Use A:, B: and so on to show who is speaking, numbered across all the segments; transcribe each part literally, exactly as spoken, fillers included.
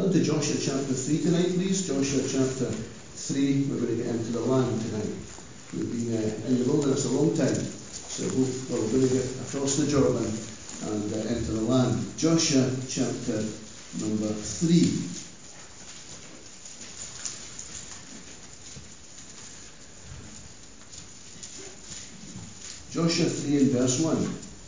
A: Turn to Joshua chapter three tonight, please. Joshua chapter three. We're going to get into the land tonight. We've been uh, in the wilderness a long time, so we'll, well, we're going to get across the Jordan and uh, into the land. Joshua chapter number three. Joshua three and verse one.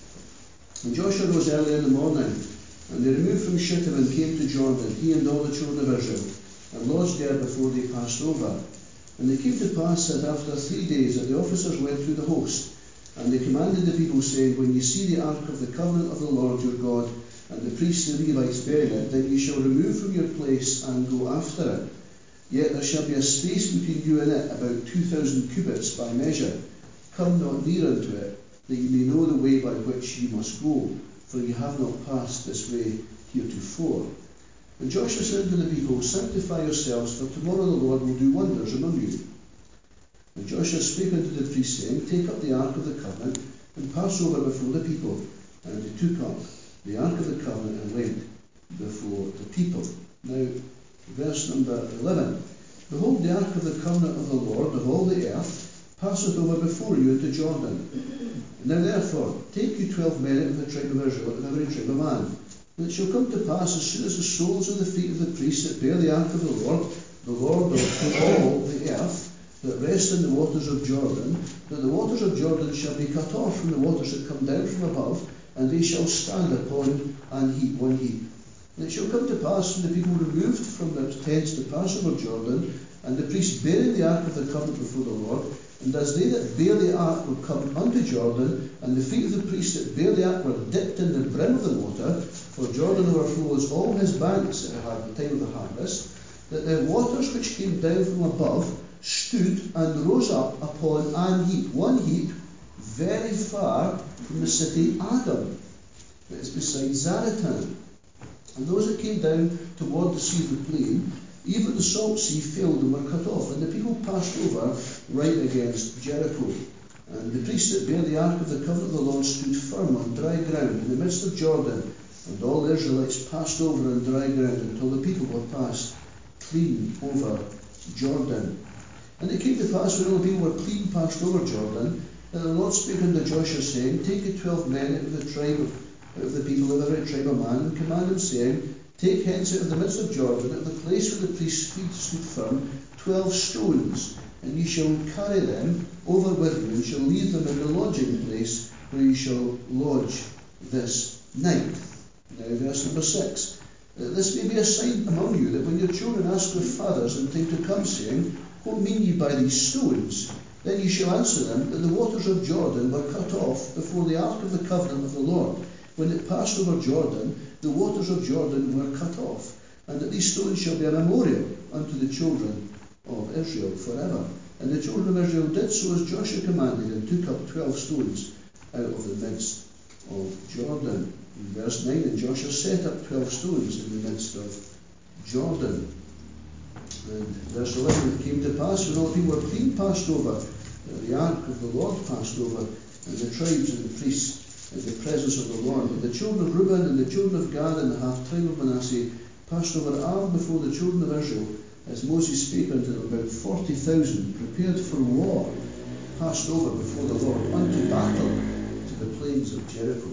A: And Joshua rose early in the morning, and they removed from Shittim and came to Jordan, he and all the children of Israel, and lodged there before they passed over. And it came to pass that after three days that the officers went through the host, and they commanded the people, saying, When ye see the ark of the covenant of the Lord your God, and the priests and Levites bearing it, then ye shall remove from your place and go after it. Yet there shall be a space between you and it, about two thousand cubits by measure. Come not near unto it, that ye may know the way by which ye must go, for ye have not passed this way heretofore. And Joshua said to the people, Sanctify yourselves, for tomorrow the Lord will do wonders among you. And Joshua spake unto the priests, saying, Take up the ark of the covenant, and pass over before the people. And they took up the ark of the covenant, and went before the people. Now, verse number eleven. Behold, the ark of the covenant of the Lord of all the earth passeth over before you into Jordan. And now therefore, take you twelve men out of the tribe of Israel, out of every tribe of man. And it shall come to pass, as soon as the soles of the feet of the priests that bear the ark of the Lord, the Lord of all the earth, that rest in the waters of Jordan, that the waters of Jordan shall be cut off from the waters that come down from above, and they shall stand upon an heap, one heap. And it shall come to pass, when the people removed from their tents to pass over Jordan, and the priests bearing the ark of the covenant before the Lord, and as they that bear the ark were come unto Jordan, and the feet of the priests that bear the ark were dipped in the brim of the water, for Jordan overflows all his banks at the time of the harvest, that the waters which came down from above stood and rose up upon an heap, one heap, very far from the city Adam, that is beside Zaratan. And those that came down toward the sea of the plain, even the salt sea filled and were cut off, and the people passed over right against Jericho. And the priests that bear the ark of the covenant of the Lord stood firm on dry ground in the midst of Jordan, and all the Israelites passed over on dry ground until the people were passed clean over Jordan. And it came to pass, when all the people were clean passed over Jordan, that the Lord spake unto Joshua, saying, Take you twelve men out of the tribe of, out of the people of every tribe of man, and command them, saying, Take hence out of the midst of Jordan, at the place where the priest's feet stood firm, twelve stones, and ye shall carry them over with you, and shall leave them in the lodging place where ye shall lodge this night. Now, verse number six. This may be a sign among you, that when your children ask their fathers in time to come, saying, What mean ye by these stones? Then ye shall answer them, that the waters of Jordan were cut off before the ark of the covenant of the Lord. When it passed over Jordan, the waters of Jordan were cut off, and that these stones shall be a memorial unto the children of Israel forever. And the children of Israel did so as Joshua commanded, and took up twelve stones out of the midst of Jordan. In verse nine, and Joshua set up twelve stones in the midst of Jordan. And verse eleven, it came to pass, when all the people were clean passed over, the ark of the Lord passed over, and the tribes and the priests in the presence of the Lord. And the children of Reuben and the children of Gad and the half tribe of Manasseh passed over armed before the children of Israel, as Moses spake unto them. About forty thousand, prepared for war, passed over before the Lord unto battle to the plains of Jericho.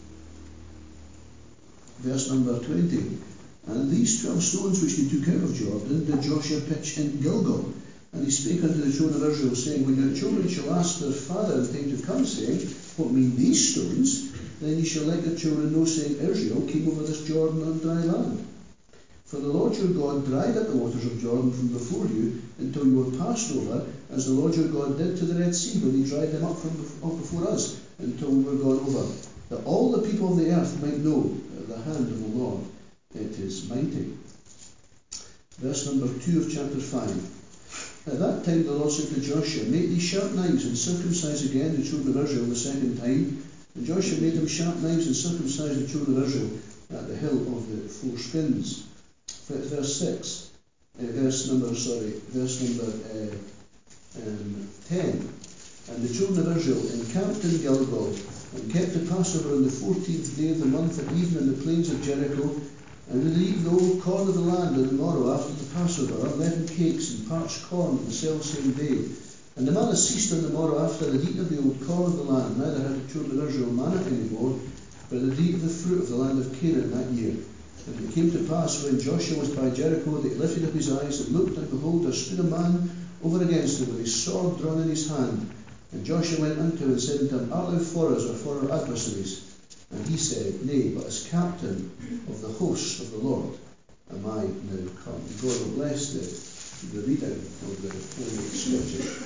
A: Verse number twenty. And these twelve stones which they took out of Jordan did Joshua pitch in Gilgal. And he spake unto the children of Israel, saying, When your children shall ask their father in time to come, saying, What mean these stones? Then ye shall let your children know, saying, Israel came over this Jordan on dry land. For the Lord your God dried up the waters of Jordan from before you, until you were passed over, as the Lord your God did to the Red Sea, when he dried them up from up before us, until we were gone over, that all the people of the earth might know that the hand of the Lord, it is mighty. Verse number two of chapter five. At that time the Lord said to Joshua, Make these sharp knives, and circumcise again the children of Israel the second time. And Joshua made them sharp knives, and circumcised the children of Israel at the hill of the foreskins. Verse six, uh, verse number, sorry, verse number uh, um, ten. And the children of Israel encamped in Gilgal, and kept the Passover on the fourteenth day of the month at even in the plains of Jericho. And they did eat the old corn of the land on the morrow after the Passover, unleavened cakes and parched corn on the self-same day. And the manna ceased on the morrow after the eat of the old corn of the land, neither had the children of Israel manna any more, but they eat of the fruit of the land of Canaan that year. And it came to pass, when Joshua was by Jericho, that he lifted up his eyes and looked, and behold, there stood a man over against him with his sword drawn in his hand. And Joshua went unto him and said unto him, Art thou for us or for our adversaries? And he said, Nay, but as captain of the host of the Lord am I now come. God will bless the, the reading of the Holy Scriptures.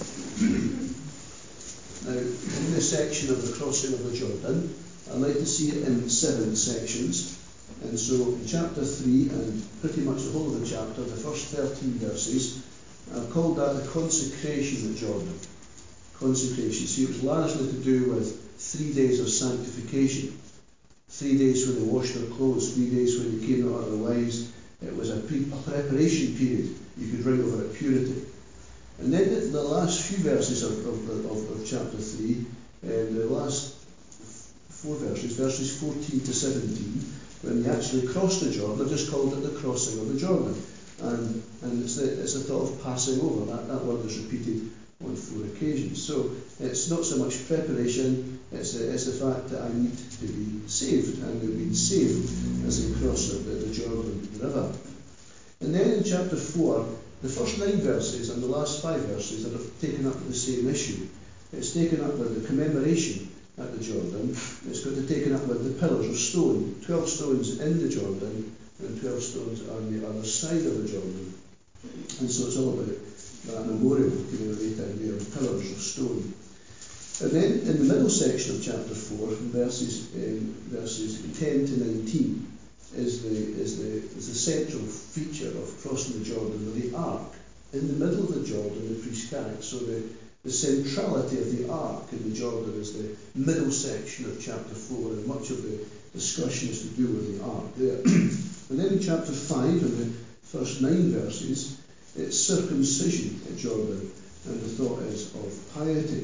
A: Now, in this section of the crossing of the Jordan, I'd like to see it in seven sections. And so in chapter three, and pretty much the whole of the chapter, the first thirteen verses, I've called that the consecration at Jordan. Consecration. See, it was largely to do with three days of sanctification. Three days when they washed their clothes, three days when they came out of the wives. It was a, pre- a preparation period. You could write over it purity. And then the, the last few verses of, of, of, of chapter three, and the last four verses, verses fourteen to seventeen, when they actually crossed the Jordan, they've just called it the crossing of the Jordan. And, and it's, the, it's the thought of passing over. That, that word is repeated on four occasions. So it's not so much preparation, it's the, it's the fact that I need to be saved, and they've been saved as they cross the, the Jordan River. And then in chapter four, the first nine verses and the last five verses are taken up with the same issue. It's taken up with the commemoration at the Jordan. It's got to taken up with the pillars of stone, twelve stones in the Jordan and twelve stones on the other side of the Jordan. And so it's all about that memorial commemorating the pillars of stone. And then in the middle section of chapter four, from verses um, verses ten to nineteen, is the is the is the central feature of crossing the Jordan with the ark. In the middle of the Jordan, the priest carried. So the The centrality of the ark in the Jordan is the middle section of chapter four, and much of the discussion is to do with the ark there. And then in chapter five, in the first nine verses, it's circumcision at Jordan, and the thought is of piety.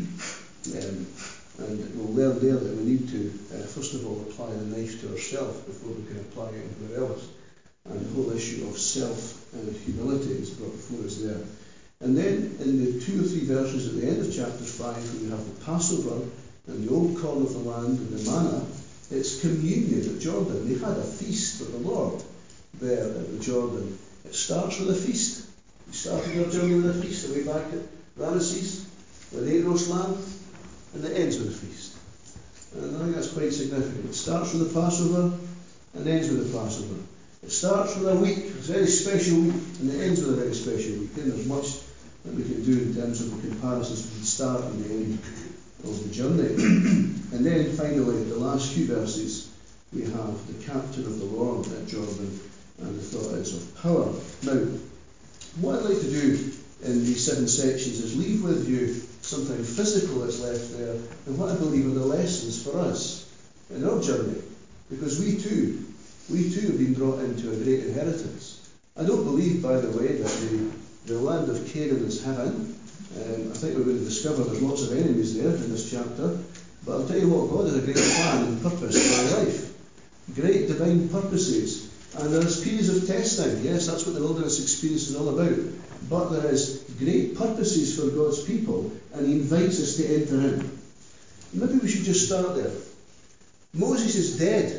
A: um, and we'll learn there that we need to, uh, first of all, apply the knife to ourselves before we can apply it anywhere else. And the whole issue of self and humility is brought before us there. And then in the two or three verses at the end of chapter five, when we have the Passover and the old corn of the land and the manna, it's communion at Jordan. They had a feast for the Lord there at the Jordan. It starts with a feast. We started our journey with a feast, away back at Ramesses, with the eight roast lamb, and it ends with a feast. And I think that's quite significant. It starts with the Passover and ends with the Passover. It starts with a week, it's a very special week, and it ends with a very special week. And there's much that we can do in terms of the comparisons between the start and the end of the journey. And then finally, the last few verses, we have the captain of the Lord at Jordan, and the thought is of power. Now, what I'd like to do in these seven sections is leave with you something physical that's left there, and what I believe are the lessons for us in our journey, because we too We too have been brought into a great inheritance. I don't believe, by the way, that the, the land of Canaan is heaven. Um, I think we're going to discover there's lots of enemies there in this chapter. But I'll tell you what, God has a great plan and purpose for our life. Great divine purposes. And there's periods of testing. Yes, that's what the wilderness experience is all about. But there is great purposes for God's people, and He invites us to enter in. Maybe we should just start there. Moses is dead.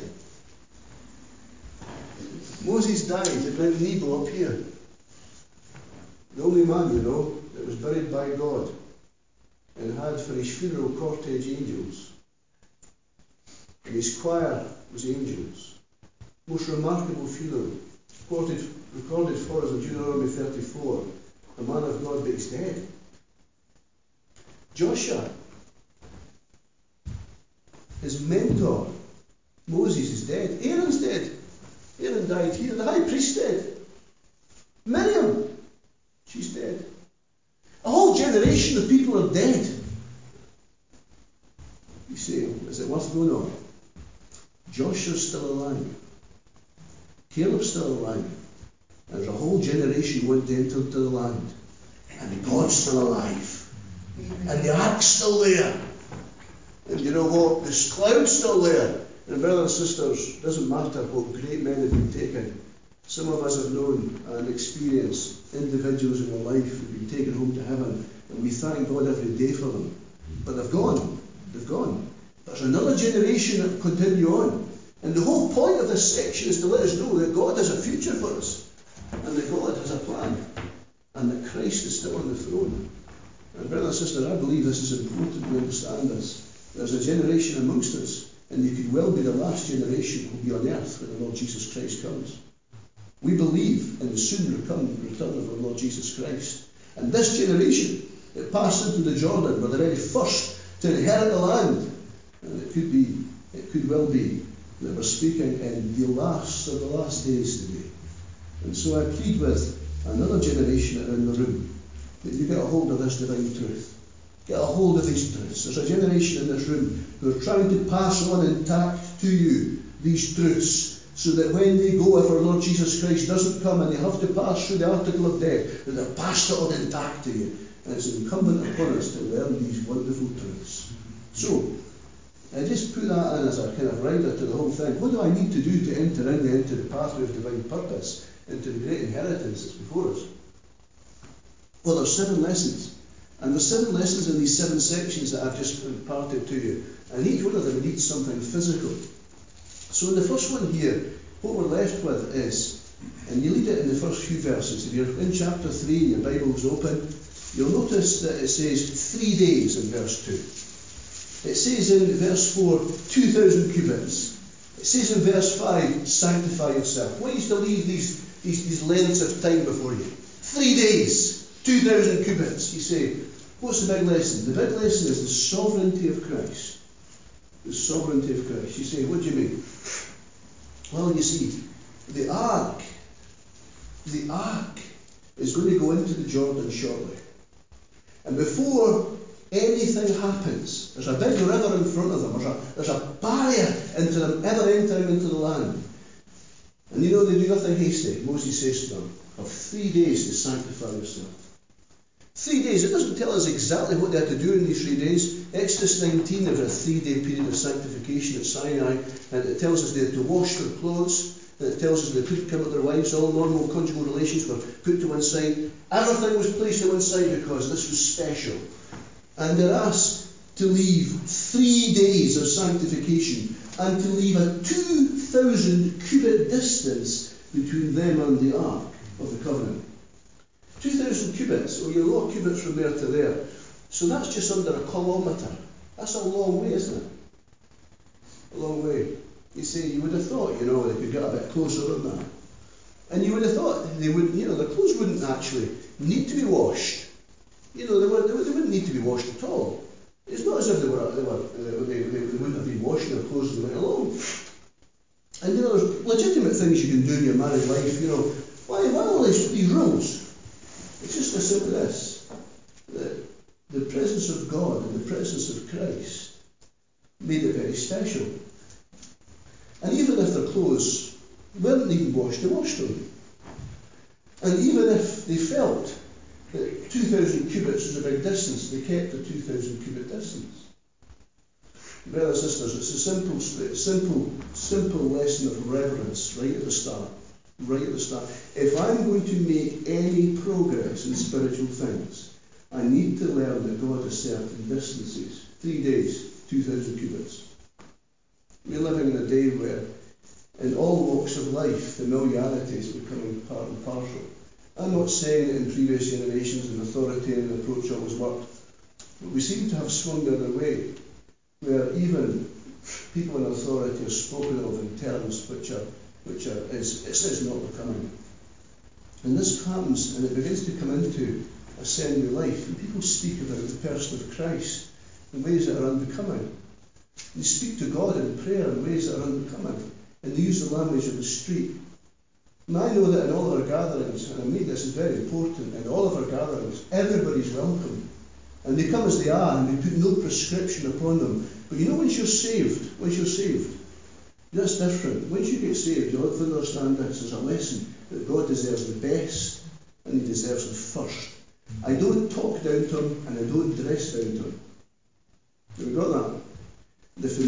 A: Moses died at Mount Nebo up here. The only man, you know, that was buried by God and had for his funeral cortege angels. And his choir was angels. Most remarkable funeral. Recorded, recorded for us in Deuteronomy thirty-four. A man of God, but he's dead. Joshua, his mentor, Moses is dead. Aaron's dead. Aaron died here. The high priest dead. Miriam, she's dead. A whole generation of people are dead. You say, is it worth going on? Joshua's still alive. Caleb's still alive. There's a whole generation went into the land. And God's still alive. And the ark's still there. And you know what? The cloud's still there. And brothers and sisters, it doesn't matter what great men have been taken. Some of us have known and experienced individuals in our life who've been taken home to heaven, and we thank God every day for them. But they've gone. They've gone. There's another generation that will continue on. And the whole point of this section is to let us know that God has a future for us, and that God has a plan, and that Christ is still on the throne. And brothers and sisters, I believe this is important to understand this. There's a generation amongst us, and you could well be the last generation who will be on earth when the Lord Jesus Christ comes. We believe in the soon return of the Lord Jesus Christ. And this generation that passed into the Jordan were the very first to inherit the land. And it could be, it could well be, that we're speaking in the last of the last days today. And so I plead with another generation that are in the room that you get a hold of this divine truth. Get a hold of these truths. There's a generation in this room who are trying to pass on intact to you these truths, so that when they go, if our Lord Jesus Christ doesn't come and they have to pass through the article of death, that they've passed it on intact to you. And it's incumbent upon us to learn these wonderful truths. So, I just put that in as a kind of rider to the whole thing. What do I need to do to enter in, into the pathway of divine purpose, into the great inheritance that's before us? Well, there's seven lessons. And there's seven lessons in these seven sections that I've just imparted to you. And each one of them needs something physical. So in the first one here, what we're left with is, and you read it in the first few verses, if you're in chapter three and your Bible's open, you'll notice that it says three days in verse two. It says in verse four, two thousand cubits. It says in verse five, sanctify yourself. What is to leave these, these, these lengths of time before you? Three days, two thousand cubits. You say, what's the big lesson? The big lesson is the sovereignty of Christ. The sovereignty of Christ. You say, what do you mean? Well, you see, the ark, the ark is going to go into the Jordan shortly. And before anything happens, there's a big river in front of them. There's a, there's a barrier into them ever entering into the land. And you know, they do nothing hasty. Moses says to them, have three days to sanctify yourself. Three days. It doesn't tell us exactly what they had to do in these three days. Exodus nineteen, there was a three-day period of sanctification at Sinai, and it tells us they had to wash their clothes, and it tells us they couldn't come with their wives. All normal conjugal relations were put to one side. Everything was placed to one side because this was special. And they're asked to leave three days of sanctification and to leave a two thousand cubit distance between them and the ark of the covenant. two thousand cubits, or you're a lot of cubits from there to there. So that's just under a kilometre. That's a long way, isn't it? A long way. You see, you would have thought, you know, they could get a bit closer than that. And you would have thought they wouldn't, you know, their clothes wouldn't actually need to be washed. You know, they, were, they, they wouldn't need to be washed at all. It's not as if they were, they, were, they, they, they wouldn't have been washing their clothes as they went along. And you know, there's legitimate things you can do in your married life. You know, why, why all these, these rules? It's just as simple as this. The, the presence of God and the presence of Christ made it very special. And even if their clothes weren't even washed, they washed them. And even if they felt that two thousand cubits was a big distance, they kept the two thousand cubit distance. Brothers and sisters, it's a simple, simple, simple lesson of reverence right at the start. Right at the start. If I'm going to make any progress in spiritual things, I need to learn that God has certain distances. Three days, two thousand cubits. We're living in a day where, in all walks of life, familiarity is becoming part and parcel. I'm not saying that in previous generations an authoritarian approach always worked, but we seem to have swung the other way, where even people in authority are spoken of in terms which are which are, is, is, is not becoming. And this happens, and it begins to come into assembly life, and people speak about the person of Christ in ways that are unbecoming. They speak to God in prayer in ways that are unbecoming, and they use the language of the street. And I know that in all of our gatherings, and I mean this is very important, in all of our gatherings, everybody's welcome. And they come as they are, and we put no prescription upon them. But you know, once you're saved, once you're saved, that's different. Once you get saved, you'll have to understand this as a lesson that God deserves the best and He deserves the first. I don't talk down to Him and I don't dress down to Him. Have you got that? The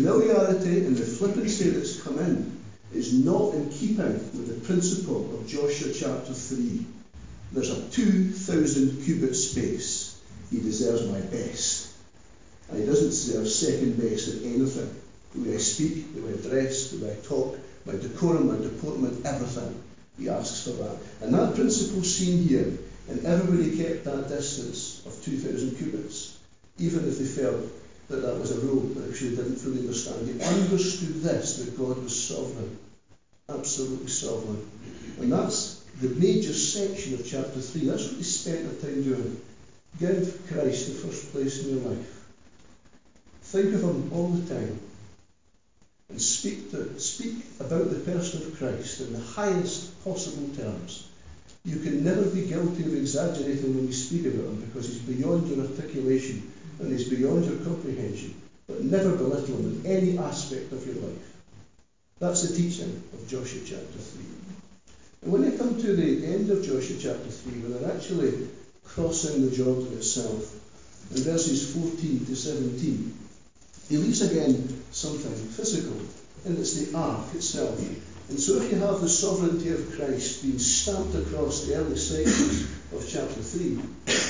A: familiarity and the flippancy that's come in is not in keeping with the principle of Joshua chapter three. There's a two thousand cubit space. He deserves my best. And he doesn't deserve second best at anything. The way I speak, the way I dress, the way I talk, my decorum, my deportment, everything. He asks for that. And that principle's seen here. And everybody kept that distance of two thousand cubits, even if they felt that that was a rule that actually didn't fully understand. He understood this, that God was sovereign, absolutely sovereign. And that's the major section of chapter three. That's what they spent their time doing. Give Christ the first place in your life. Think of him all the time. And speak to speak about the person of Christ in the highest possible terms. You can never be guilty of exaggerating when you speak about him, because he's beyond your articulation and he's beyond your comprehension. But never belittle him in any aspect of your life. That's the teaching of Joshua chapter three. And when they come to the end of Joshua chapter three, when they're actually crossing the Jordan itself, in verses fourteen to seventeen, he leaves again something physical, and it's the ark itself. And so if you have the sovereignty of Christ being stamped across the early sections of chapter three,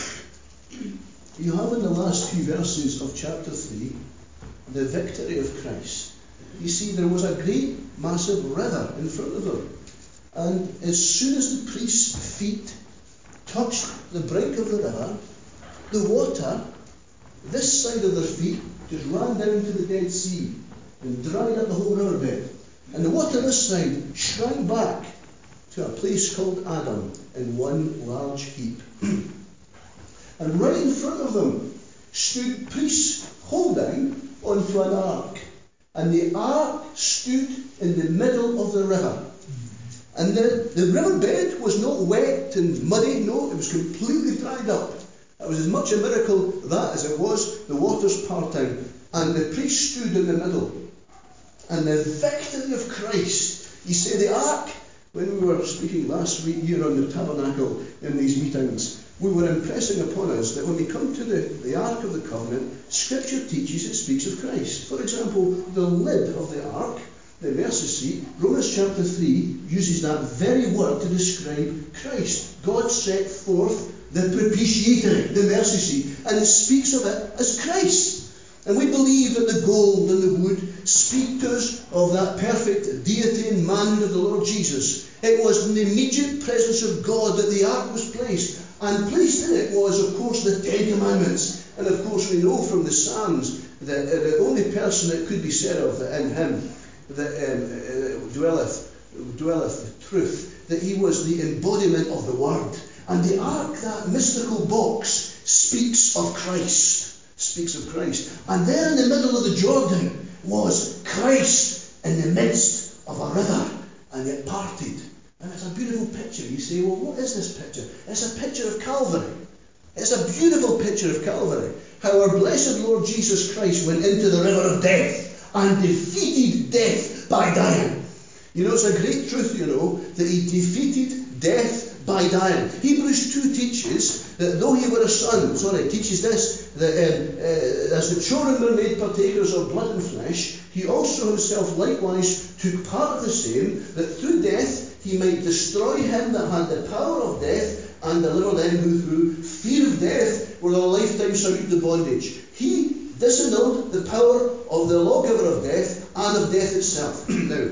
A: you have in the last few verses of chapter three the victory of Christ. You see, there was a great, massive river in front of them. And as soon as the priest's feet touched the brink of the river, the water, this side of their feet, just ran down to the Dead Sea and dried up the whole riverbed. And the water this side shrank back to a place called Adam in one large heap. And right in front of them stood priests holding onto an ark. And the ark stood in the middle of the river. And the, the riverbed was not wet and muddy, no, it was completely dried up. It was as much a miracle that as it was the waters parting. And the priest stood in the middle. And the victory of Christ. You see, the ark, when we were speaking last week here on the tabernacle in these meetings, we were impressing upon us that when we come to the, the Ark of the Covenant, Scripture teaches it speaks of Christ. For example, the lid of the ark, the mercy seat, Romans chapter three uses that very word to describe Christ. God set forth the propitiatory, the mercy seat, and it speaks of it as Christ. And we believe that the gold and the wood speak to us of that perfect deity and manhood of the Lord Jesus. It was in the immediate presence of God that the ark was placed. And placed in it was, of course, the Ten Commandments. And of course we know from the Psalms that uh, the only person that could be said of that in him that um, uh, dwelleth, dwelleth the truth, that he was the embodiment of the Word. And the ark, that mystical box, speaks of Christ. Speaks of Christ. And there in the middle of the Jordan was Christ in the midst of a river. And it parted. And it's a beautiful picture. You say, well, what is this picture? It's a picture of Calvary. It's a beautiful picture of Calvary. How our blessed Lord Jesus Christ went into the river of death and defeated death by dying. You know, it's a great truth, you know, that he defeated death by dying. Hebrews two teaches that though he were a son, sorry, it teaches this, that um, uh, as the children were made partakers of blood and flesh, he also himself likewise took part of the same, that through death he might destroy him that had the power of death, and deliver them who through fear of death were their lifetime subject to bondage. He disannulled the power of the lawgiver of death and of death itself. Now,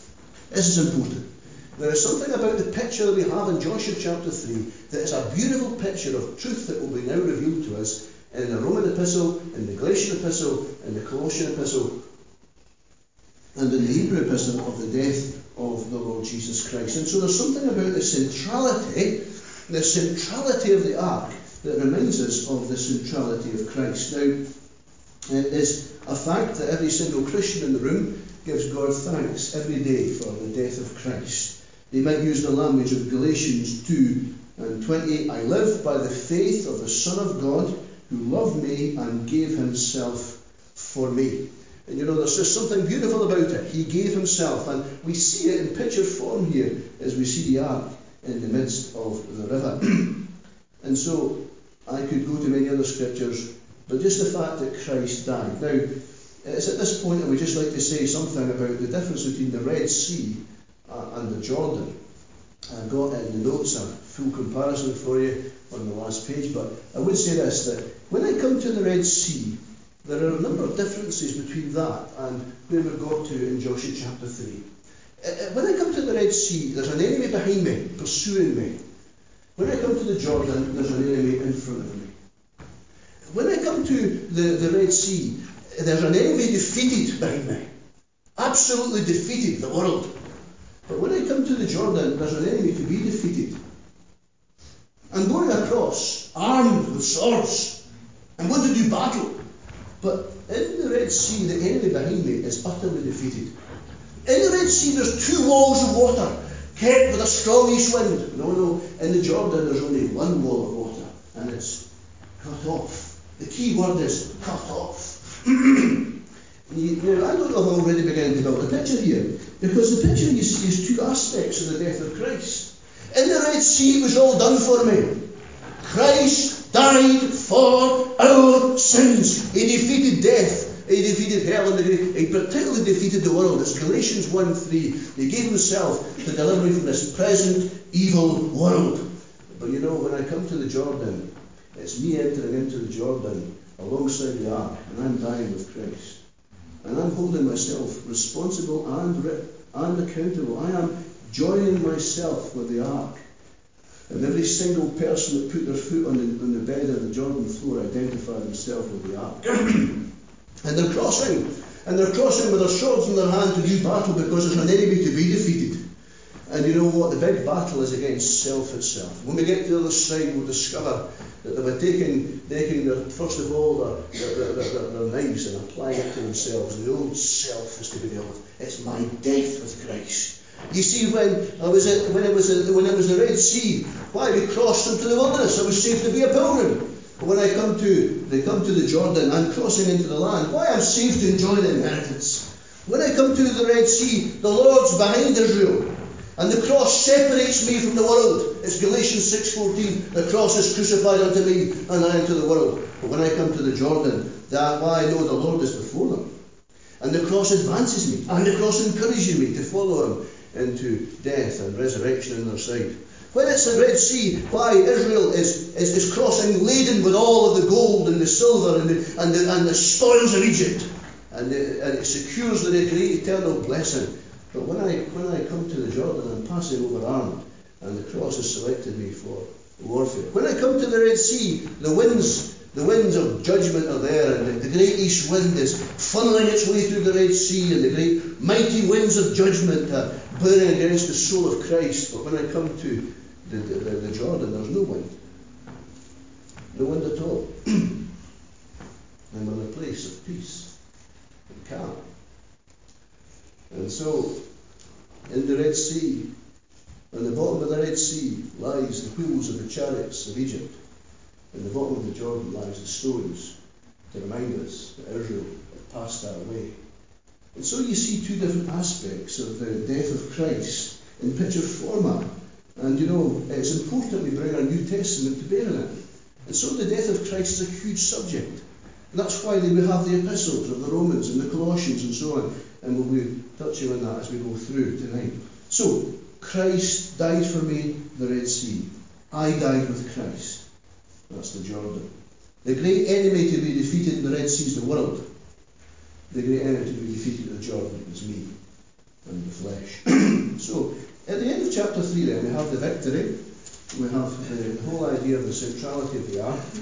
A: this is important. There is something about the picture that we have in Joshua chapter three that is a beautiful picture of truth that will be now revealed to us in the Roman epistle, in the Galatian epistle, in the Colossian epistle, and in the Hebrew epistle of the death of the Lord Jesus Christ. And so there's something about the centrality, the centrality of the ark that reminds us of the centrality of Christ. Now, it is a fact that every single Christian in the room gives God thanks every day for the death of Christ. They might use the language of Galatians two and twenty. I live by the faith of the Son of God who loved me and gave himself for me. And you know, there's just something beautiful about it. He gave himself, and we see it in picture form here as we see the ark in the midst of the river. And so I could go to many other scriptures, but just the fact that Christ died. Now, It's at this point I would just like to say something about the difference between the Red Sea and the Jordan. I've got in the notes a full comparison for you on the last page, but I would say this, that when I come to the Red Sea, there are a number of differences between that and where we've got to in Joshua chapter three. When I come to the Red Sea, there's an enemy behind me, pursuing me. When I come to the Jordan, there's an enemy in front of me. When I come to the, the Red Sea, there's an enemy defeated behind me. Absolutely defeated, the world. But when I come to the Jordan, there's an enemy to be defeated. I'm going across, armed with swords. I'm going to do battle. But in the Red Sea, the enemy behind me is utterly defeated. In the Red Sea, there's two walls of water, kept with a strong east wind. No, no, in the Jordan, there's only one wall of water, and it's cut off. The key word is cut off. You know, I don't know if I'm already beginning to build a picture here, because the picture you see is two aspects of the death of Christ. In the Red Sea, it was all done for me. Christ died for our sins. He defeated death. He defeated hell and the grave. He particularly defeated the world. It's Galatians one three. He gave himself to deliver me from this present evil world. But you know, when I come to the Jordan, it's me entering into the Jordan alongside the ark, and I'm dying with Christ. And I'm holding myself responsible and, re- and accountable. I am joining myself with the ark. And every single person that put their foot on the, on the bed of the Jordan floor identified themselves with the ark. And they're crossing. And they're crossing with their swords in their hand to do battle because there's an enemy to be defeated. And you know what? The big battle is against self itself. When we get to the other side, we'll discover that they were taking, taking their, first of all, their, their, their, their, their knives and applying it to themselves. The old self is to be dealt with. It's my death with Christ. You see, when I was at, when it was at, when it was the Red Sea, why we crossed into the wilderness? I was safe to be a pilgrim. But when I come to, they come to the Jordan, I'm crossing into the land. Why? I'm safe to enjoy the inheritance. When I come to the Red Sea, the Lord's behind Israel. And the cross separates me from the world. It's Galatians six fourteen. The cross is crucified unto me and I unto the world. But when I come to the Jordan, that why I know the Lord is before them. And the cross advances me. And the cross encourages me to follow him into death and resurrection in their sight. When it's the Red Sea, why Israel is, is, is crossing laden with all of the gold and the silver and the, and the, and the spoils of Egypt. And it, and it secures their great eternal blessing. But when I when I come to the Jordan, I'm passing over armed, and the cross has selected me for warfare. When I come to the Red Sea, the winds the winds of judgment are there, and the, the great east wind is funneling its way through the Red Sea, and the great mighty winds of judgment are bearing against the soul of Christ. But when I come to the, the, the, the Jordan, there's no wind. No wind at all. I'm in a place of peace and calm. And so, in the Red Sea, on the bottom of the Red Sea, lies the wheels of the chariots of Egypt. In the bottom of the Jordan lies the stones to remind us that Israel had passed that way. And so you see two different aspects of the death of Christ in picture format. And you know, it's important we bring our New Testament to bear on it. And so the death of Christ is a huge subject. And that's why we have the epistles of the Romans and the Colossians and so on. And we'll be touching on that as we go through tonight. So, Christ died for me, the Red Sea. I died with Christ. That's the Jordan. The great enemy to be defeated in the Red Sea is the world. The great enemy to be defeated in the Jordan is me and the flesh. So, at the end of chapter three then, we have the victory. We have the, the whole idea of the centrality of the ark.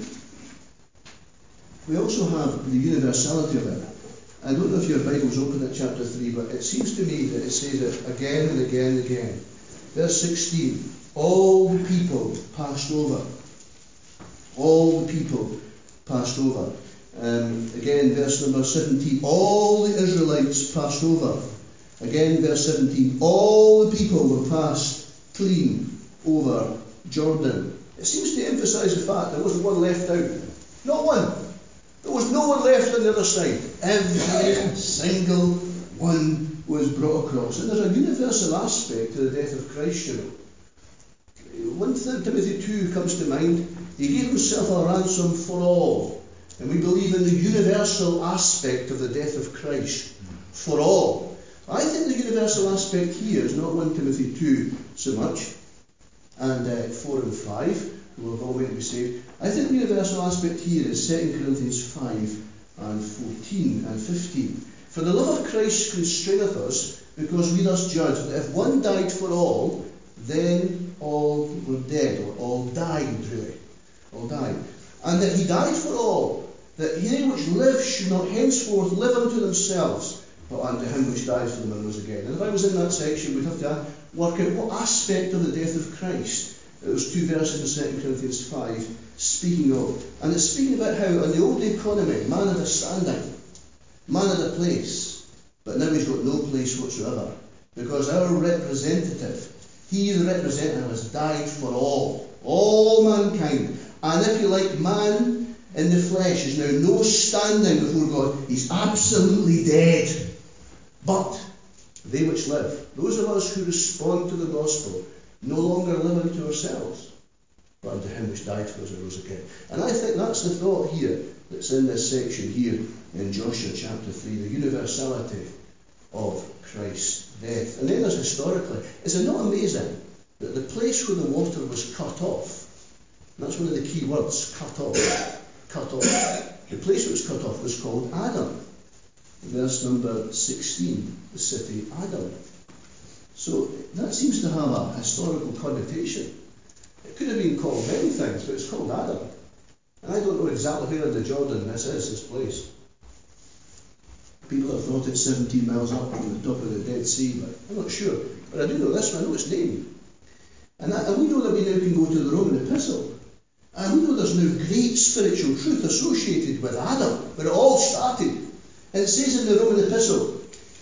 A: We also have the universality of it. I don't know if your Bible's open at chapter three, but it seems to me that it says it again and again and again. Verse sixteen, all the people passed over. All the people passed over. Um, again, verse number seventeen, all the Israelites passed over. Again, verse seventeen, all the people were passed clean over Jordan. It seems to emphasise the fact there wasn't one left out. Not one. There was no one left on the other side. Every single one was brought across. And there's a universal aspect to the death of Christ, you know. First Timothy two comes to mind. He gave himself a ransom for all. And we believe in the universal aspect of the death of Christ for all. I think the universal aspect here is not First Timothy two so much, and uh, four and five, who have all meant to be saved. I think the universal aspect here is Second Corinthians five and fourteen and fifteen. For the love of Christ constraineth us, because we thus judge that if one died for all, then all were dead, or all died, really. All died. And that he died for all, that they which live should not henceforth live unto themselves, but unto him which died for them and rose again. And if I was in that section, we'd have to work out what aspect of the death of Christ those two verses in Second Corinthians five speaking of. And it's speaking about how in the old economy, man had a standing, man had a place, but now he's got no place whatsoever, because our representative, he the representative, has died for all, all mankind. And if you like, man in the flesh is now no standing before God. He's absolutely dead. But they which live, those of us who respond to the gospel, no longer live unto ourselves, but unto him which died for us and rose again. And I think that's the thought here that's in this section here in Joshua chapter three, the universality of Christ's death. And then there's historically, is it not amazing that the place where the water was cut off, and that's one of the key words, cut off, cut off, the place where it was cut off was called Adam. Verse number sixteen, the city Adam. So that seems to have a historical connotation. It could have been called many things, but it's called Adam. And I don't know exactly where in the Jordan this is, this place. People have thought it's seventeen miles up on the top of the Dead Sea, but I'm not sure. But I do know this one, I know its name. And, that, and we know that we now can go to the Roman epistle. And we know there's now great spiritual truth associated with Adam, where it all started. And it says in the Roman epistle,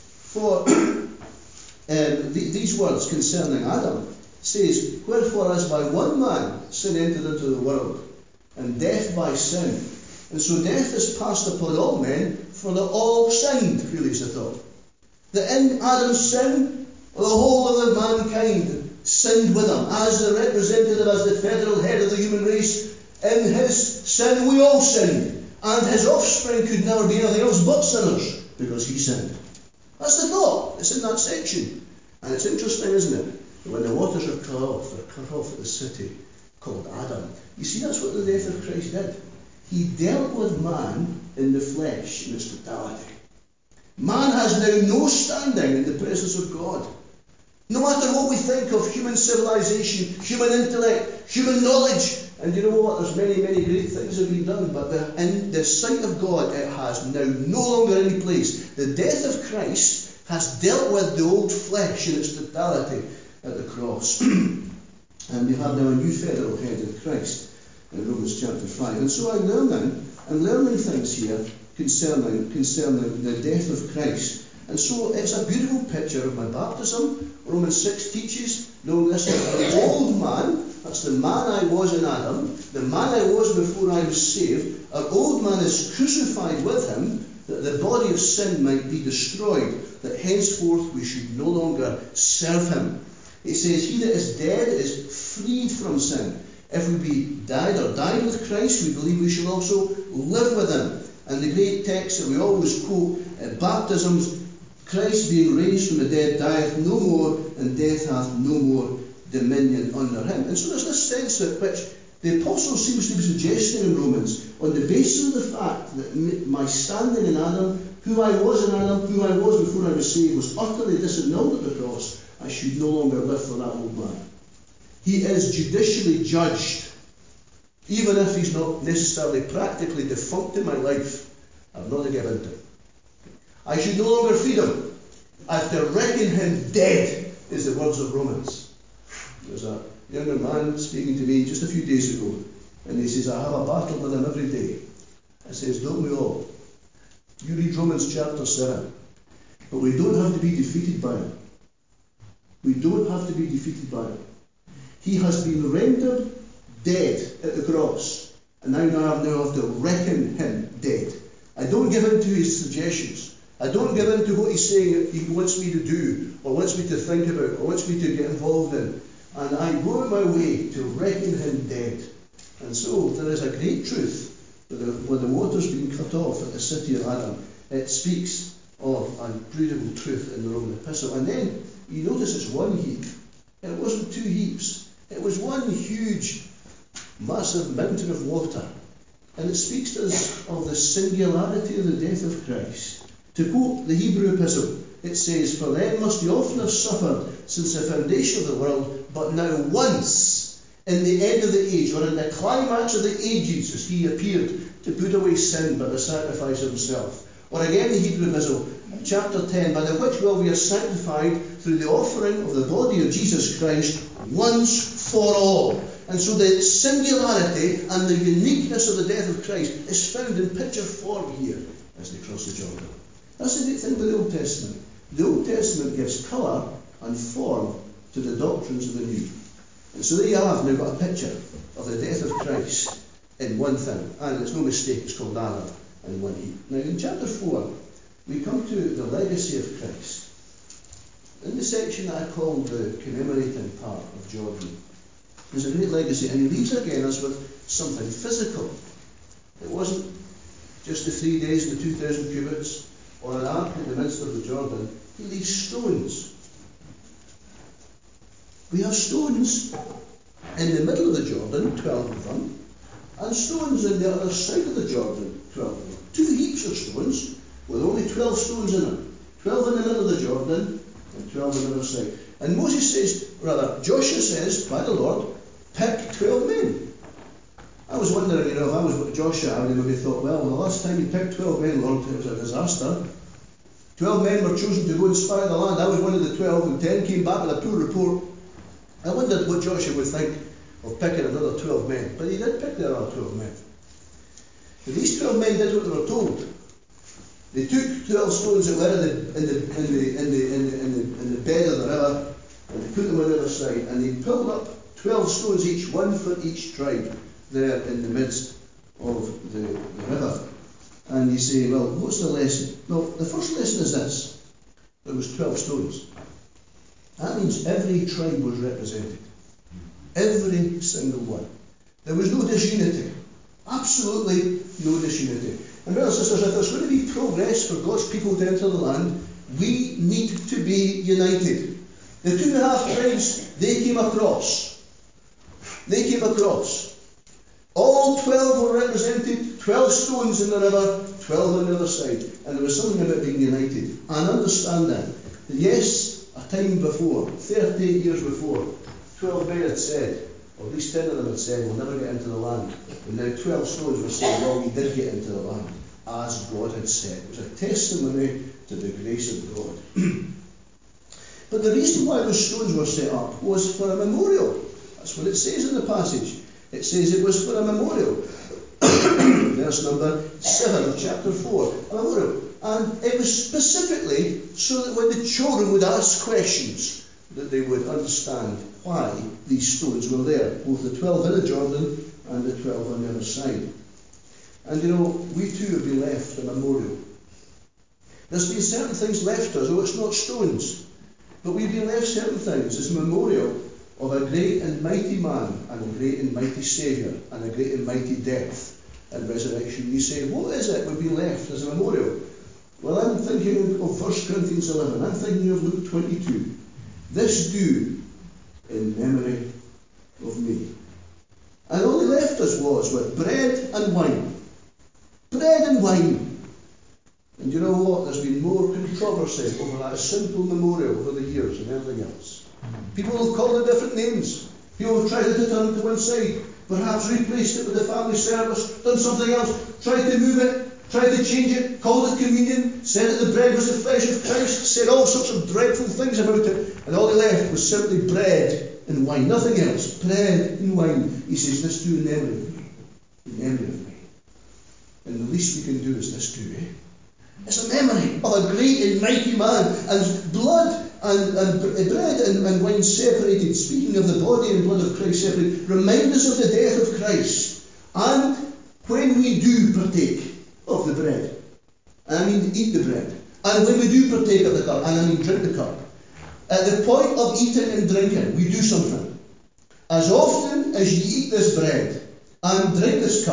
A: for um, the, these words concerning Adam, says, wherefore as by one man sin entered into the world, and death by sin. And so death is passed upon all men, for that all sinned, really is the thought. That in Adam's sin, the whole of the mankind sinned with him, as the representative, as the federal head of the human race. In his sin we all sinned. And his offspring could never be anything else but sinners, because he sinned. That's the thought. It's in that section. And it's interesting, isn't it? That when the waters are cut off, they're cut off at the city called Adam. You see, that's what the death of Christ did. He dealt with man in the flesh in its totality. Man has now no standing in the presence of God. No matter what we think of human civilization, human intellect, human knowledge, and you know what, there's many, many great things that have been done, but the, in the sight of God, it has now no longer any place. The death of Christ has dealt with the old flesh in its totality at the cross. And we have now a new federal head in Christ in Romans chapter five. And so I'm learning, I'm learning things here concerning, concerning the death of Christ. And so it's a beautiful picture of my baptism. Romans six teaches, no, this is the old man, that's the man I was in Adam, the man I was before I was saved. Our old man is crucified with him, that the body of sin might be destroyed, that henceforth we should no longer serve him. It says, he that is dead is freed from sin. If we be died or died with Christ, we believe we shall also live with him. And the great text that we always quote at baptisms, Christ being raised from the dead dieth no more, and death hath no more dominion under him. And so there's this sense at which the apostle seems to be suggesting in Romans, on the basis of the fact that my standing in Adam, who I was in Adam, who I was before I was saved, was utterly disannulled at the cross, I should no longer live for that old man. He is judicially judged. Even if he's not necessarily practically defunct in my life, I've not to give in to him. I should no longer feed him. I have to reckon him dead, is the words of Romans. There's a younger man speaking to me just a few days ago, and he says, I have a battle with him every day. I says, don't we all? You read Romans chapter seven. But we don't have to be defeated by him. We don't have to be defeated by him. He has been rendered dead at the cross, and now I now have to reckon him dead. I don't give in to his suggestions. I don't give in to what he's saying he wants me to do, or wants me to think about, or wants me to get involved in. And I go out my way to reckon him dead. And so there is a great truth where the, where the water's been cut off at the city of Adam, it speaks of a beautiful truth in the Roman epistle. And then you notice it's one heap. It wasn't two heaps. It was one huge, massive mountain of water. And it speaks to us of the singularity of the death of Christ. To quote the Hebrew epistle, it says, "For then must he often have suffered since the foundation of the world, but now once, in the end of the age, or in the climax of the ages, as he appeared to put away sin by the sacrifice of himself." Or again the Hebrew epistle, chapter ten, "By the which will we are sanctified through the offering of the body of Jesus Christ once for all." And so the singularity and the uniqueness of the death of Christ is found in picture form here as they cross the Jordan. That's the great thing about the Old Testament. The Old Testament gives colour and form to the doctrines of the New. And so there you have now got a picture of the death of Christ in one thing. And it's no mistake, it's called Anna in one heap. Now in chapter four, we come to the legacy of Christ. In the section that I call the commemorating part of Jordan, there's a great legacy, and he leaves again us with something physical. It wasn't just the three days and the two thousand cubits, or an ark in the midst of the Jordan. He leaves stones. We have stones in the middle of the Jordan, twelve of them, and stones on the other side of the Jordan, twelve of them. Two heaps of stones with only twelve stones in them. Twelve in the middle of the Jordan and twelve on the other side. And Moses says, rather, Joshua says, by the Lord, pick twelve men. I was wondering, you know, if I was Joshua, I would have maybe thought, well, the last time you picked twelve men, Lord, it was a disaster. Twelve men were chosen to go and spy the land. I was one of the twelve, and ten came back with a poor report. I wondered what Joshua would think of picking another twelve men. But he did pick the other twelve men. But these twelve men did what they were told. They took twelve stones that were in the, in the, in the, in the, in the, in the, in the bed of the river, and they put them on the other side, and they pulled up twelve stones each, one for each tribe, there in the midst of the, the river. And you say, well, what's the lesson? Well, the first lesson is this. There was twelve stones. That means every tribe was represented. Every single one. There was no disunity. Absolutely no disunity. And brothers and sisters, if there's going to be progress for God's people to enter the land, we need to be united. The two and a half tribes, they came across. They came across. All twelve were represented, twelve stones in the river, twelve on the other side. And there was something about being united. And understand that. Yes, a time before, thirty-eight years before, twelve men had said, or at least ten of them had said, we'll never get into the land. And now twelve stones were saying, well, we did get into the land, as God had said. It was a testimony to the grace of God. But the reason why those stones were set up was for a memorial. That's what it says in the passage. It says it was for a memorial. Verse number seven of chapter four. A memorial. And it was specifically so that when the children would ask questions, that they would understand why these stones were there. Both the twelve in the Jordan and the twelve on the other side. And you know, we too have been left a memorial. There's been certain things left us. Oh, it's not stones. But we've been left certain things as a memorial of a great and mighty man and a great and mighty Saviour and a great and mighty death and resurrection. You say, what is it we've been left as a memorial? Well, I'm thinking of First Corinthians eleven. I'm thinking of Luke twenty-two. This do in memory of me. And all he left us was with bread and wine. Bread and wine. And you know what? There's been more controversy over that simple memorial over the years than anything else. People have called it different names. People have tried to turn it to one side. Perhaps replaced it with the family service, done something else, tried to move it, tried to change it, called it communion, said that the bread was the flesh of Christ, said all sorts of dreadful things about it, and all he left was simply bread and wine, nothing else. Bread and wine. He says, this do in memory of me. In memory of me. And the least we can do is this do, eh? It's a memory of a great and mighty man, and blood and, and bread and, and wine separated, speaking of the body and blood of Christ separated, remind us of the death of Christ. And when we do partake of the bread, and I mean eat the bread, and when we do partake of the cup, and I mean drink the cup, at the point of eating and drinking, we do something. As often as ye eat this bread and drink this cup,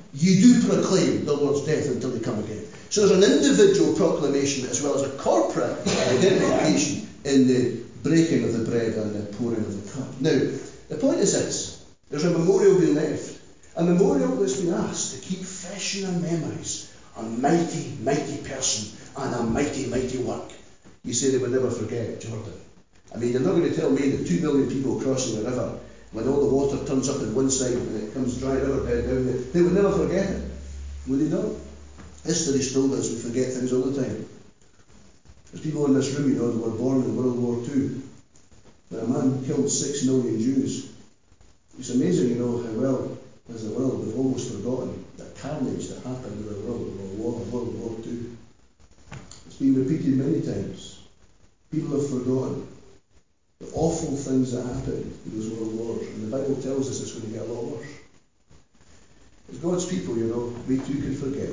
A: you do proclaim the Lord's death until he come again. So there's an individual proclamation as well as a corporate identification in the breaking of the bread and the pouring of the cup. Now, the point is this. There's a memorial being left. A memorial that's been asked to keep fresh in our memories a mighty, mighty person and a mighty, mighty work. You say they would never forget Jordan. I mean, you're not going to tell me that two million people crossing a river, when all the water turns up on one side and it comes dry riverbed down there, they would never forget it. Would they not? History's told us we forget things all the time. There's people in this room, you know, that were born in World War Two. When a man killed six million Jews. It's amazing, you know, how well, as the world, we've almost forgotten the carnage that happened in the world in World War Two. It's been repeated many times. People have forgotten the awful things that happened in those world wars, and the Bible tells us it's going to get a lot worse. As God's people, you know, we too can forget.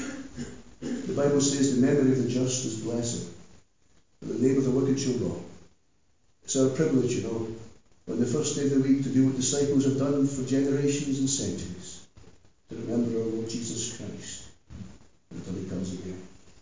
A: The Bible says the memory of the just is blessed, but the name of the wicked shall not. It's our privilege, you know, on the first day of the week to do what disciples have done for generations and centuries, to remember our Lord Jesus Christ until he comes again.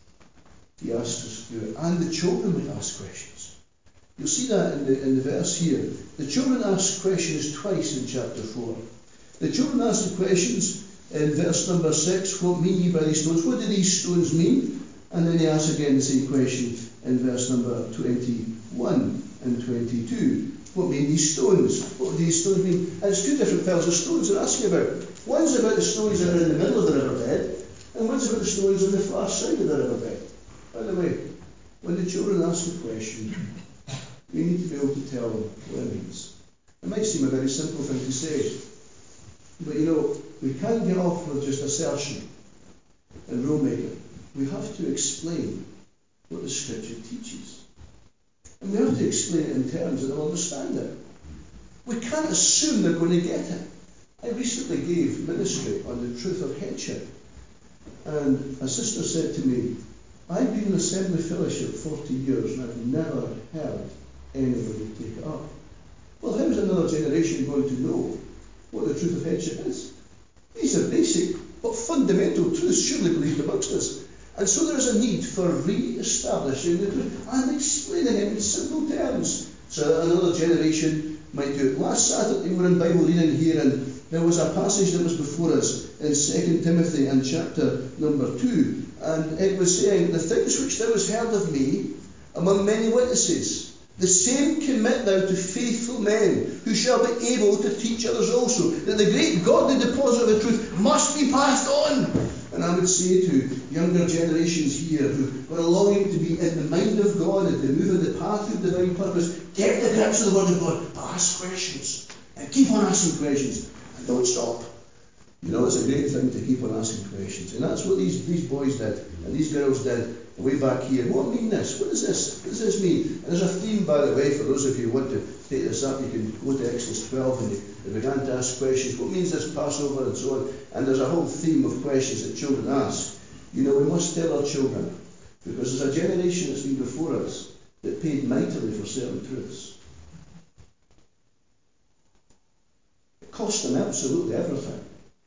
A: He asks us to do it, and the children might ask questions. You'll see that in the, in the verse here. The children ask questions twice in chapter four. The children ask the questions in verse number six, what mean ye by these stones? What do these stones mean? And then he asks again the same question in verse number twenty-one and twenty-two. What mean these stones? What do these stones mean? And it's two different piles of stones they're asking about. One's about the stones that are in the middle of the riverbed, and one's about the stones on the far side of the riverbed. By the way, when the children ask a question, we need to be able to tell them what it means. It might seem a very simple thing to say, but you know, we can't get off with just assertion and rule making. We have to explain what the Scripture teaches. And we have to explain it in terms that they'll understand it. We can't assume they're going to get it. I recently gave ministry on the truth of headship. And a sister said to me, I've been in Assembly Fellowship forty years and I've never heard anybody take it up. Well, how is another generation going to know what the truth of headship is? These are basic but fundamental truths surely believed amongst us. And so there is a need for re-establishing the truth and explaining it in simple terms so that another generation might do it. Last Saturday we were in Bible reading here, and there was a passage that was before us in Second Timothy and chapter number two, and it was saying, the things which thou hast heard of me among many witnesses, the same commit thou to faithful men, who shall be able to teach others also, that the great godly deposit of the truth must be passed on. And I would say to younger generations here who are longing to be in the mind of God and to move in the path of divine purpose, get the grips of the Word of God, but ask questions. And keep on asking questions. And don't stop. You know, it's a great thing to keep on asking questions. And that's what these, these boys did, and these girls did, way back here. What mean this? What is this? What does this mean? And there's a theme, by the way, for those of you who want to take this up, you can go to Exodus twelve and they began to ask questions. What means this Passover and so on? And there's a whole theme of questions that children ask. You know, we must tell our children, because there's a generation that's been before us that paid mightily for certain truths. It cost them absolutely everything.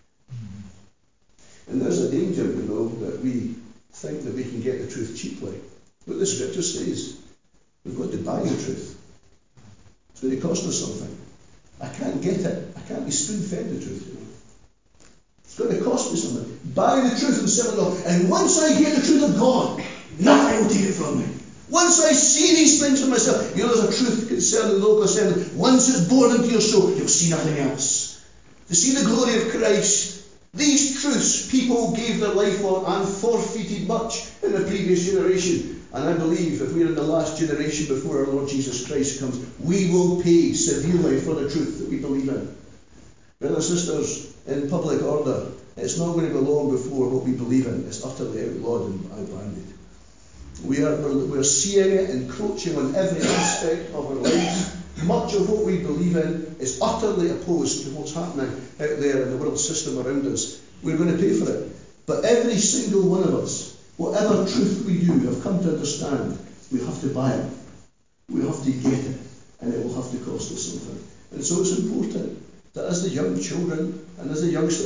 A: And there's a danger, you know, that we think that we can get the truth cheaply. But the Scripture says we've got to buy the truth. It's going to cost us something. I can't get it. I can't be spoon-fed the truth, you know. It's going to cost me something. Buy the truth and sell it all. And once I get the truth of God, nothing will take it from me. Once I see these things for myself, you know, there's a truth concerning the local assembly. Once it's born into your soul, you'll see nothing else. To see the glory of Christ. These truths people gave their life for and forfeited much in the previous generation. And I believe if we're in the last generation before our Lord Jesus Christ comes, we will pay severely for the truth that we believe in. Brothers and sisters, in public order, it's not going to be long before what we believe in is utterly outlawed and outlanded. We are, we're, we're seeing it encroaching on every aspect of our lives. Much of what we believe in is utterly opposed to what's happening out there in the world system around us. We're going to pay for it. But every single one of us, whatever truth we do, have come to understand, we have to buy it. We have to get it. And it will have to cost us something. And so it's important that as the young children and as the youngsters,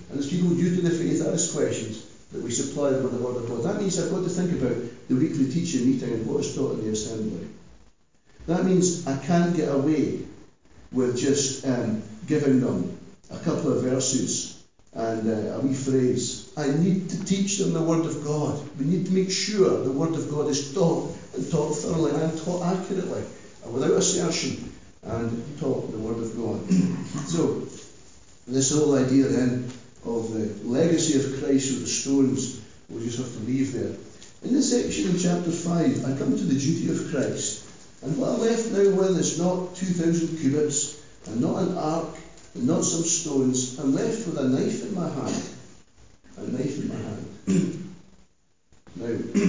A: And as people due to the faith ask questions, that we supply them with the Word of God. That means I've got to think about the weekly teaching meeting and what is taught in the assembly. That means I can't get away with just um, giving them a couple of verses and uh, a wee phrase. I need to teach them the Word of God. We need to make sure the Word of God is taught, and taught thoroughly and taught accurately, and without assertion, and taught the Word of God. So, this whole idea then of the legacy of Christ with the stones, we'll just have to leave there. In this section in chapter five, I come to the duty of Christ. And what I'm left now with is not two thousand cubits, and not an ark, and not some stones. I'm left with a knife in my hand. A knife in my hand. Now,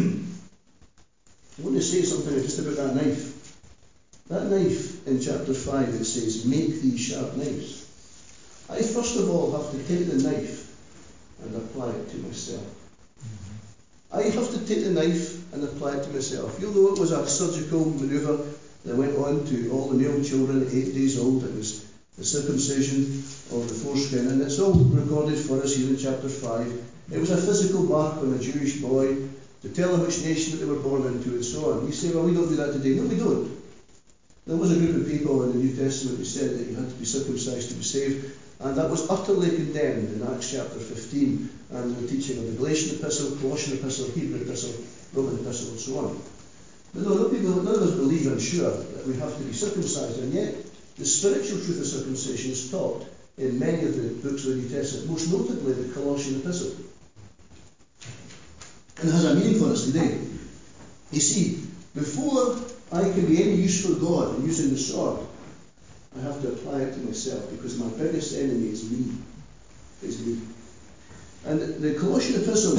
A: I want to say something just about that knife. That knife in chapter five, it says, make these sharp knives. I first of all have to take the knife and apply it to myself. Mm-hmm. I have to take the knife and apply it to myself. You know, it was a surgical manoeuvre that went on to all the male children at eight days old. It was the circumcision of the foreskin, and it's all recorded for us here in chapter five. It was a physical mark on a Jewish boy to tell them which nation that they were born into and so on. You say, well, we don't do that today. No, we don't. There was a group of people in the New Testament who said that you had to be circumcised to be saved, and that was utterly condemned in Acts chapter fifteen, and the teaching of the Galatian epistle, Colossian epistle, Hebrew epistle, Roman epistle, and so on. But no, no people, none of us believe, I'm sure, that we have to be circumcised, and yet the spiritual truth of circumcision is taught in many of the books of the New Testament, most notably the Colossian epistle. And it has a meaning for us today. You see, before I can be any use for God in using the sword, I have to apply it to myself, because my biggest enemy is me. Is me. And the Colossian epistle,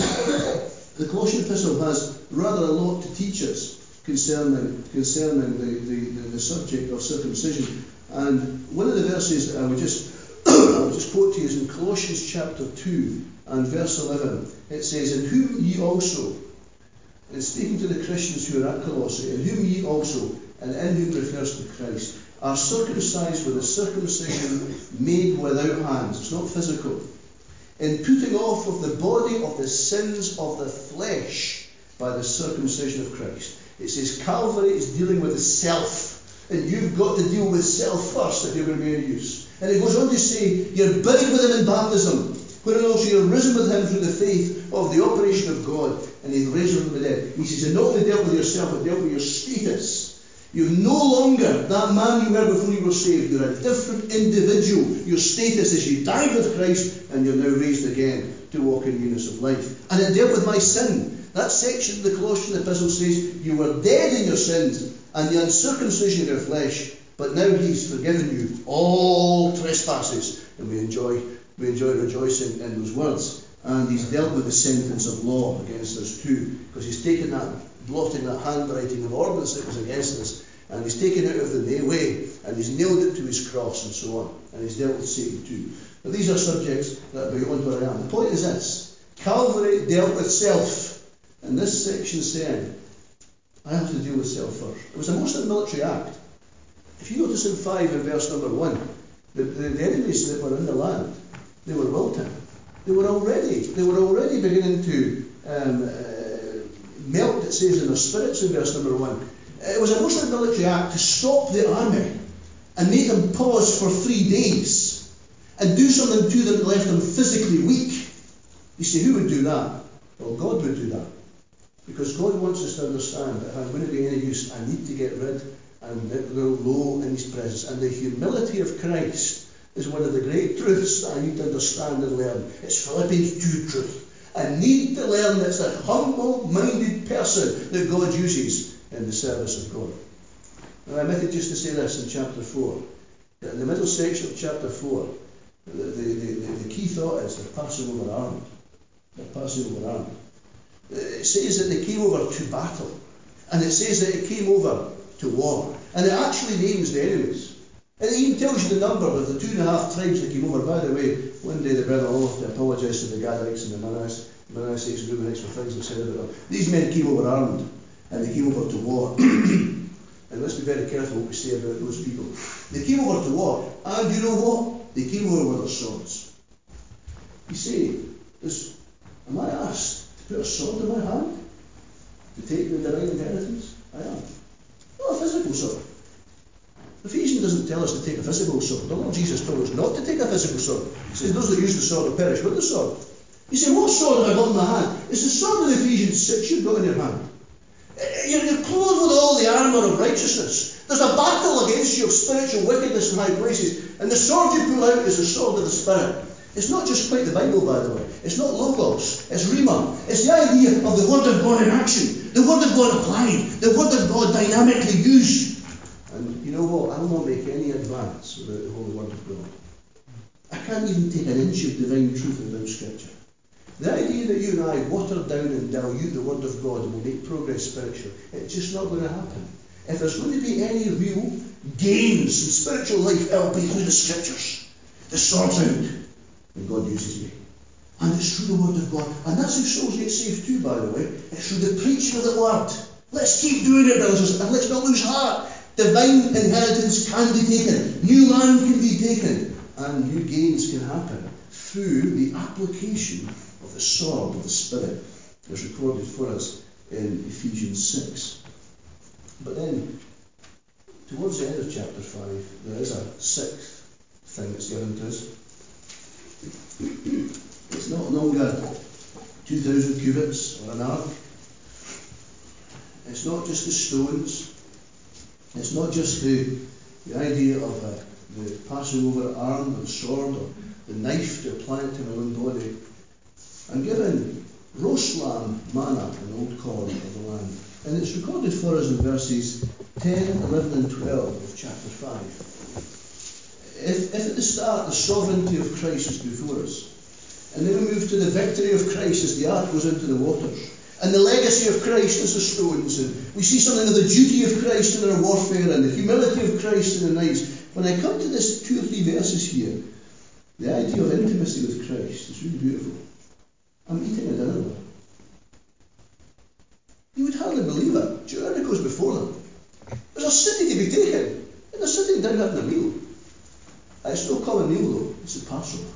A: the Colossian epistle has rather a lot to teach us concerning concerning the, the, the, the subject of circumcision. And one of the verses that I would just I would just quote to you is in Colossians chapter two and verse eleven. It says, "In whom ye also," and speaking to the Christians who are at Colossae, "in whom ye also," and in whom refers to Christ, "are circumcised with a circumcision made without hands." It's not physical. "In putting off of the body of the sins of the flesh by the circumcision of Christ." It says Calvary is dealing with the self. And you've got to deal with self first if you're going to be any use. And it goes on to say, you're buried with him in baptism, wherein also you're risen with him through the faith of the operation of God, and he raised him from the dead. He says, you not only dealt with yourself, but dealt with your status. You're no longer that man you were before you were saved. You're a different individual. Your status is you died with Christ, and you're now raised again to walk in newness of life. And it dealt with my sin. That section of the Colossian epistle says, you were dead in your sins and the uncircumcision of your flesh, but now he's forgiven you all trespasses. And we enjoy we enjoy rejoicing in those words. And he's dealt with the sentence of law against us too, because he's taken that, blotting that handwriting of ordinance that was against us, and he's taken it out of the way, and he's nailed it to his cross, and so on. And he's dealt with Satan too. But these are subjects that are beyond where I am. The point is this: Calvary dealt with self. And this section said, I have to deal with self first. It was a mostly military act. If you notice in five in verse number one, the, the, the enemies that were in the land, they were wilting. They were already, they were already beginning to um, uh, melt, it says in their spirits in verse number one. It was a mostly military act to stop the army and make them pause for three days and do something to them that left them physically weak. You see, who would do that? Well, God would do that. Because God wants us to understand that if I'm going to be any use, I need to get rid and go low in his presence. And the humility of Christ is one of the great truths that I need to understand and learn. It's Philippians two truth. I need to learn that it's a humble-minded person that God uses in the service of God. Now, I'm omitted just to say this in chapter four. That in the middle section of chapter four, the, the, the, the key thought is they're passing over armed. They're passing over armed. It says that they came over to battle, and it says that it came over to war, and it actually names the enemies. And it even tells you the number of the two and a half tribes that came over. By the way, one day the brother will have to apologise to the Gadites and the Manassites and Reubenites for things they've said about them. These men came over armed, and they came over to war. And let's be very careful what we say about those people. They came over to war, and you know what? They came over with their swords. You say, is, am I asked to put a sword in my hand to take the divine inheritance? I am. Not a physical sword. Ephesians doesn't tell us to take a physical sword. The Lord Jesus told us not to take a physical sword. He says, those that use the sword will perish with the sword. You say, what sword have I got in my hand? It's the sword of Ephesians six you've got in your hand. You're, you're clothed with all the armour of righteousness. There's a battle against you of spiritual wickedness in high places, and the sword you pull out is the sword of the Spirit. It's not just quite the Bible, by the way. It's not logos. It's rhema. It's the idea of the Word of God in action, the Word of God applied, the Word of God dynamically used. And you know what? I will not make any advance without the Holy Word of God. I can't even take an inch of divine truth without Scripture. The idea that you and I water down and dilute the Word of God and will make progress spiritually, it's just not going to happen. If there's going to be any real gains in spiritual life, it'll be through the Scriptures. The sword's out, and God uses me. And it's through the Word of God. And that's how souls get saved too, by the way. It's through the preaching of the Word. Let's keep doing it, brothers and sisters, and let's not lose heart. Divine inheritance can be taken. New land can be taken. And new gains can happen through the application of the sword of the Spirit, as recorded for us in Ephesians six. But then, towards the end of chapter five, there is a sixth thing that's given to us. It's not longer two thousand cubits or an ark. It's not just the stones. It's not just the, the idea of uh, the passing over arm with a sword or the knife to apply it to my own body. I'm given roast lamb, manna, and old corn of the land. And it's recorded for us in verses ten, eleven and twelve of chapter five. If, if at the start the sovereignty of Christ is before us, and then we move to the victory of Christ as the ark goes into the waters, and the legacy of Christ as the stones, and we see something of the duty of Christ in our warfare and the humility of Christ in the nights. When I come to this two or three verses here, the idea of intimacy with Christ is really beautiful. I'm eating a dinner there. You would hardly believe it. Jericho's before them. There's a city to be taken, and they're sitting down having a meal. It's no common meal though, it's the Passover.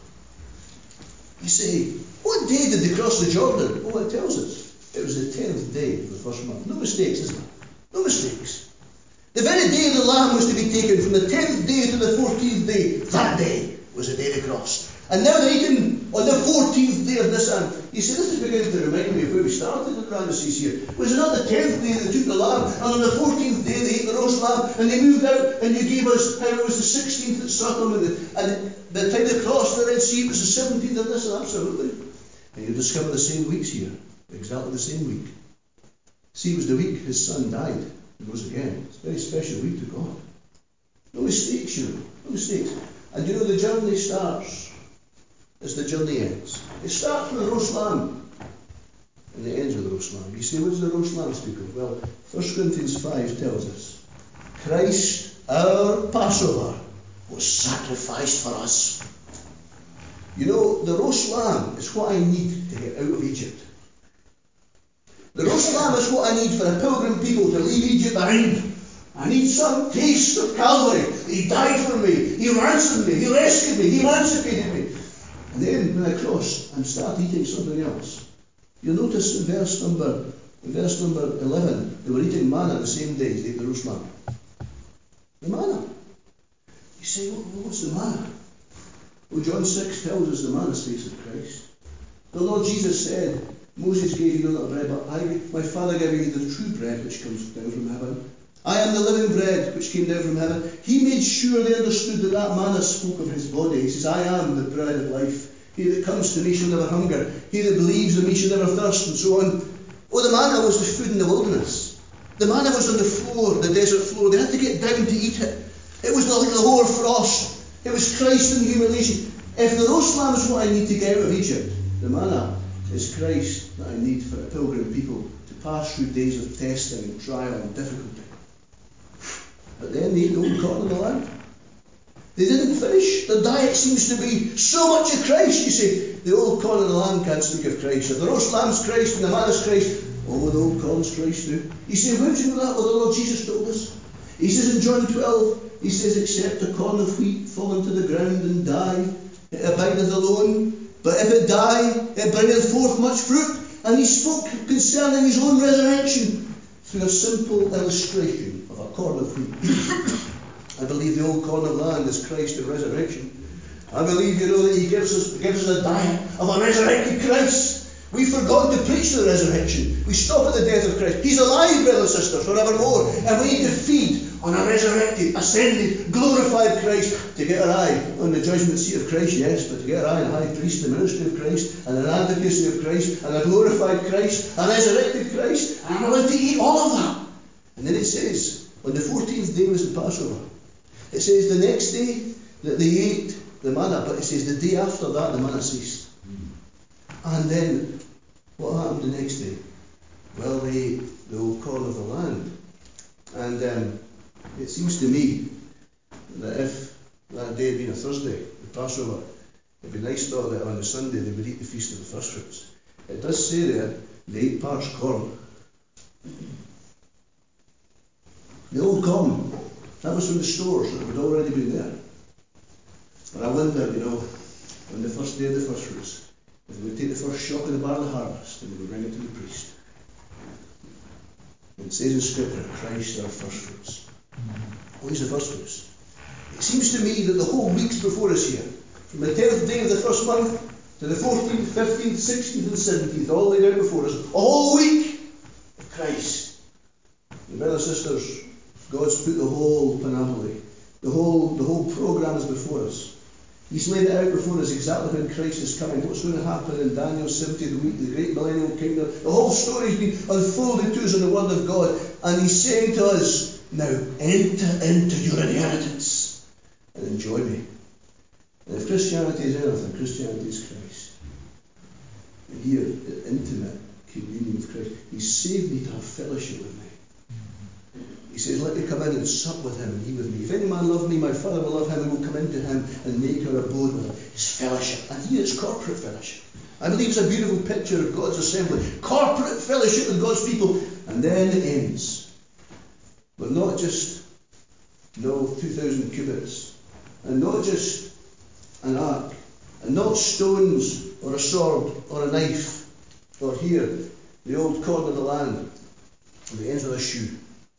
A: You say, what day did they cross the Jordan? Oh, it tells us. It was the tenth day of the first month. No mistakes, isn't it? No mistakes. The very day the lamb was to be taken, from the tenth day to the fourteenth day, that day was the day they crossed. And now they're eating on the fourteenth day of Nisan. You see, this is beginning to remind me of where we started in Ramesses here. Was it not the tenth day they took the lamb, and on the fourteenth day they ate the roast lamb, and they moved out, and you gave us how it was the sixteenth at Sodom, and, the, and by the time they crossed the Red Sea, it was the seventeenth of Nisan, absolutely. And you discover the same weeks here, exactly the same week. See, it was the week his son died and rose again. It's a very special week to God. No mistakes, you know, no mistakes. And you know, the journey starts as the journey ends. It starts with the roast lamb, and it ends with the roast lamb. You say, what does the roast lamb speak of? Well, First Corinthians five tells us, Christ, our Passover, was sacrificed for us. You know, the roast lamb is what I need to get out of Egypt. The roast lamb is what I need for a pilgrim people to leave Egypt behind. I need some taste of Calvary. He died for me. He ransomed me. He rescued me. He emancipated me. And then when I cross and start eating something else, you'll notice in verse number in verse number eleven, they were eating manna the same day as they ate the roast lamb. The manna. You say, well, what's the manna? Well, John six tells us the manna speaks of Christ. The Lord Jesus said, Moses gave you no little bread, but I, my Father gave you the true bread which comes down from heaven. I am the living bread which came down from heaven. He made sure they understood that that manna spoke of his body. He says, I am the bread of life. He that comes to me shall never hunger. He that believes in me shall never thirst, and so on. Oh, the manna was the food in the wilderness. The manna was on the floor, the desert floor. They had to get down to eat it. It was like the hoar frost. It was Christ in humiliation. If the roast lamb is what I need to get out of Egypt, the manna is Christ that I need for a pilgrim people to pass through days of testing and trial and difficulty. But then they ate the old corn of the land. They didn't finish. Their diet seems to be so much of Christ. You say, the old corn of the land can't speak of Christ. If the roast lamb's Christ and the manna's Christ, oh, the old corn's Christ too. You say, where do you know that? Well, the Lord Jesus told us. He says in John twelve, he says, except a corn of wheat fall into the ground and die, it abideth alone. But if it it bringeth forth much fruit. And he spoke concerning his own resurrection through a simple illustration of a corn of wheat. I believe the old corn of land is Christ in resurrection. I believe, you know, that he gives us, gives us a diet of a resurrected Christ. We've forgotten to preach the resurrection. We stop at the death of Christ. He's alive, brothers and sisters, forevermore. And we need to feed on a resurrected, ascended, glorified Christ to get our eye on the judgment seat of Christ, yes, but to get our eye on the high priest, the ministry of Christ, and an advocacy of Christ, and a glorified Christ, a resurrected Christ. And I'm allowed to eat all of that. And then it says, on the fourteenth day was the Passover. It says the next day that they ate the manna, but it says the day after that the manna ceased. And then, what happened the next day? Well, they ate the old corn of the land. And um, it seems to me that if that day had been a Thursday, the Passover, it'd be nice thought that on the Sunday they would eat the feast of the first fruits. It does say there, they ate parched corn. The old corn, that was from the stores that had already been there. And I wonder, you know, on the first day of the first fruits, if they would take the first shock of the barley harvest and they would bring it to the priest. And it says in Scripture, Christ our first fruits. What is the first fruits? It seems to me that the whole week's before us here, from the tenth day of the first month to the fourteenth, fifteenth, sixteenth and seventeenth, all laid out before us, a whole week of Christ. And brothers and sisters, God's put the whole panoply, the whole, the whole programme is before us. He's laid it out before us exactly when Christ is coming, what's going to happen in Daniel's seventieth week, the great millennial kingdom. The whole story's been unfolded to us in the Word of God, and He's saying to us, now enter into your inheritance and enjoy me. And if Christianity is anything, Christianity is Christ. And here, the intimate communion with Christ. He saved me to have fellowship with me. He says, let me come in and sup with him and he with me. If any man love me, my Father will love him and will come into him and make our abode with him. It's fellowship. And here it's corporate fellowship. I believe it's a beautiful picture of God's assembly. Corporate fellowship with God's people. And then it ends with not just, you know, two thousand cubits. And not just an ark. And not stones or a sword or a knife. Or here, the old corn of the land. And it ends with a shoe.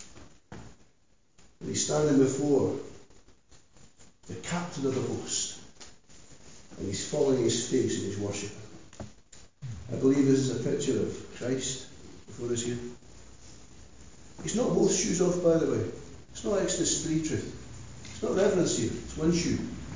A: And he's standing before the captain of the host. And he's falling his face and he's worshipping. I believe this is a picture of Christ before us here. He's not both shoes off, by the way. It's not Exodus three truth. It's not reverence here. It's one shoe.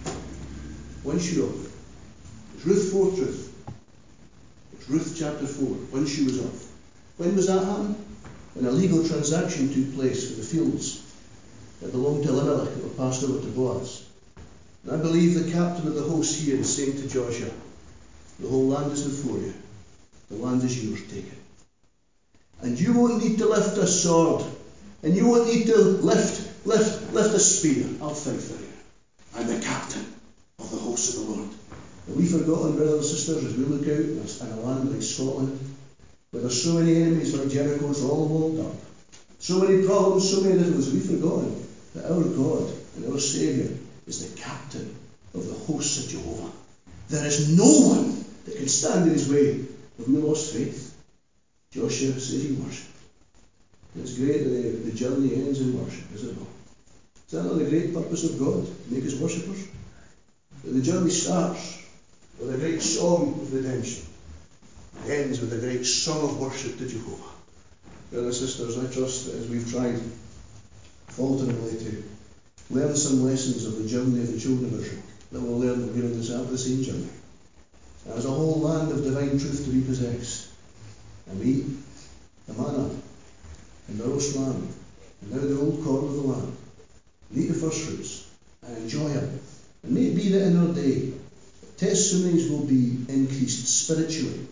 A: One shoe off. It's Ruth four truth. It's Ruth chapter four. One shoe was off. When was that happen? When a legal transaction took place for the fields that belonged to Elimelech that were passed over to Boaz. And I believe the captain of the host here is saying to Joshua, the whole land is before you. The land is yours, take it. And you won't need to lift a sword. And you won't need to lift, lift, lift a spear. I'll fight for you. I'm the captain of the hosts of the Lord. And we've forgotten, brothers and sisters, as we look out in a land like Scotland, where there's so many enemies like Jericho, it's all walled up. So many problems, so many difficulties. We've forgotten that our God and our Saviour is the captain of the hosts of Jehovah. There is no one that can stand in his way. Have we lost faith? Joshua says he worshipped. It's great that the, the journey ends in worship, is it not? Is that not the great purpose of God, to make us worshippers? That the journey starts with a great song of redemption. It ends with a great song of worship to Jehovah. Brothers and sisters, I trust that as we've tried falteringly to learn some lessons of the journey of the children of Israel, that we'll learn that we're on the, the same journey. There's a whole land of divine truth to be possessed. And we eat the manna and the roast lamb, and now the old corn of the land. And eat the first fruits and enjoy them. And may it be that in our day, testimonies will be increased spiritually.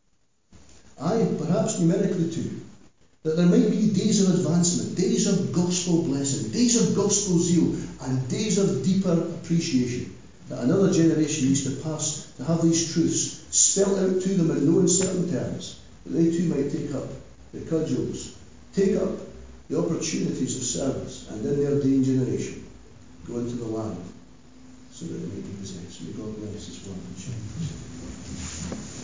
A: Aye, perhaps numerically too. That there might be days of advancement, days of gospel blessing, days of gospel zeal, and days of deeper appreciation. That another generation needs to pass to have these truths spelt out to them in no uncertain terms, that they too might take up the cudgels, take up the opportunities of service, and in their day and generation go into the land so that they may be possessed. May God bless His word and